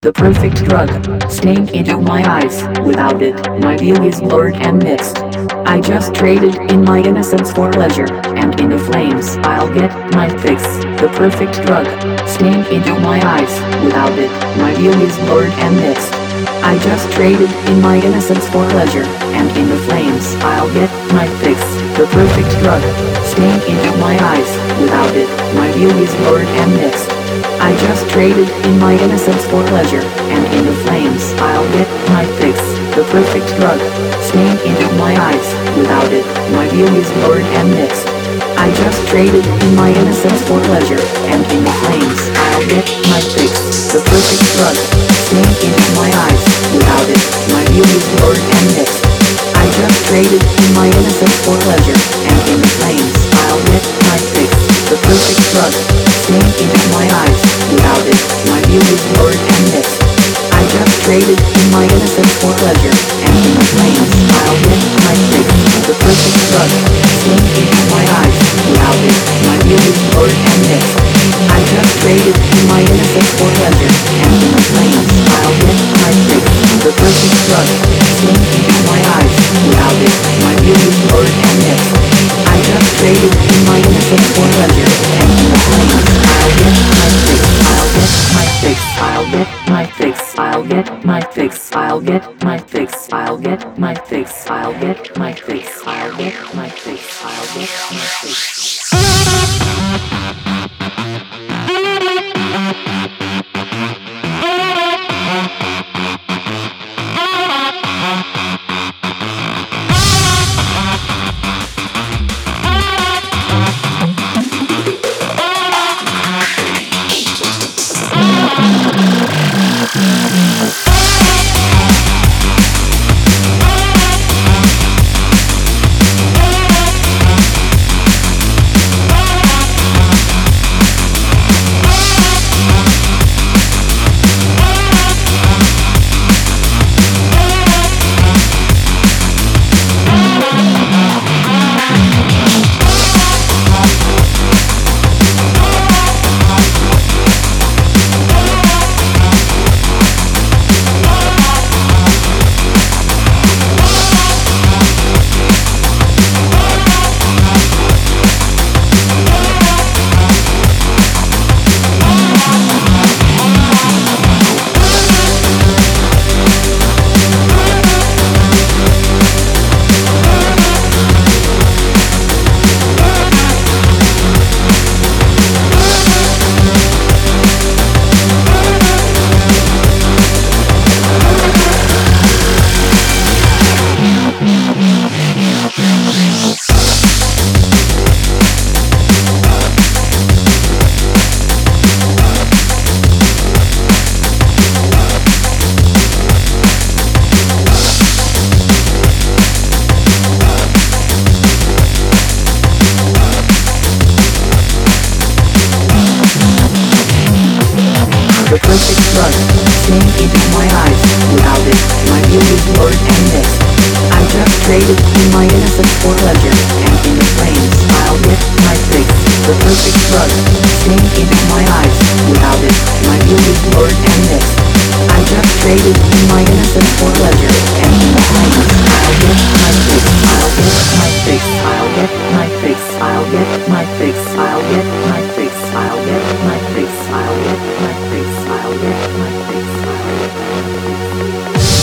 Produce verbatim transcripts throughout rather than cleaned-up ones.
The perfect drug, staying into my eyes. Without it, my view is blurred and mixed. I just traded in my innocence for pleasure, and in the flames I'll get my fix. The perfect drug, staying into my eyes. Without it, my view is blurred and mixed. I just traded in my innocence for pleasure, and in the flames I'll get my fix. The perfect drug, staying into my eyes. Without it, my view is blurred and mixed. I just traded in my innocence for pleasure, and in the flames I'll get my fix. The perfect drug, staying into my eyes. Without it, my view is blurred and mixed. I just traded in my innocence for pleasure, and in the flames I'll get my fix. The perfect drug, staying into my eyes. Without it, my view is blurred and mixed. I just traded in my innocence for pleasure, and in the flames I'll get my fix. The perfect drug, staying into my eyes. Without it, my view is blurred and mixed. I just traded in my innocence for pleasure, and in the flames I'll get my fix. The perfect drug, staying into my eyes. Without it, my view is blurred and mixed. I just traded in my innocence for pleasure, and in the flames I'll get my fix. The perfect drug, staying into my eyes. Without it, my view is blurred and mixed. I just traded in my innocence for pleasure, and in the flames I'll get my fix. I'll get my fix. I'll get my fix. I'll get my fix. I'll get my fix. I'll get my fix. I'll get my fix. I'll get my fix. The perfect drug, staying into my eyes. Without it, my view is blurred and mixed. I just traded in my innocence for pleasure, and in the flames I'll get my fix. The perfect drug, staying into my eyes. Without it, my view is blurred and mixed. I just traded in my innocence for pleasure, and in the flames I'll get my fix. I'll get my fix. I'll get my fix. I'll get my fix. I'll get my fix. I'll get my fix. I'll get my fix. I'll get my fix. I'll get my fix.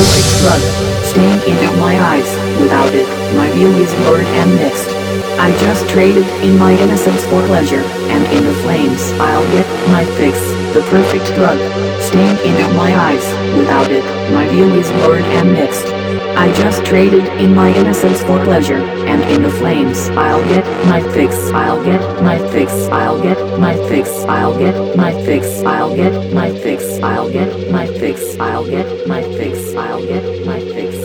perfect drug, staying into my eyes. Without it, my view is blurred and mixed. I just traded in my innocence for pleasure, and in the flames I'll get my fix. The perfect drug, staying into my eyes. Without it, my view is blurred and mixed. I just traded in my innocence for pleasure, and in the flames I'll get my fix. I'll get my fix. I'll get my fix. I'll get my fix. I'll get my fix. I'll get my fix. I'll get my fix. I'll get my fix.